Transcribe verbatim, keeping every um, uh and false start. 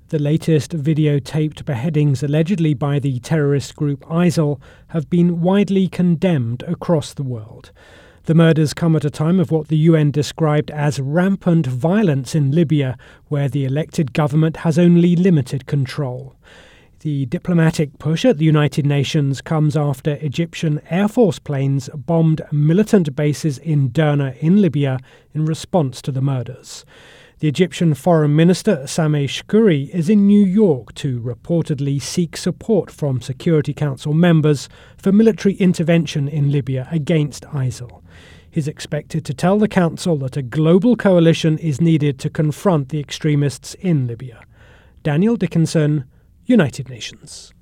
The latest videotaped beheadings allegedly by the terrorist group ISIL have been widely condemned across the world. The murders come at a time of what the U N described as rampant violence in Libya, where the elected government has only limited control. The diplomatic push at the United Nations comes after Egyptian Air Force planes bombed militant bases in Derna in Libya in response to the murders. The Egyptian Foreign Minister Sameh Shukri is in New York to reportedly seek support from Security Council members for military intervention in Libya against ISIL. He's expected to tell the Council that a global coalition is needed to confront the extremists in Libya. Daniel Dickinson, United Nations.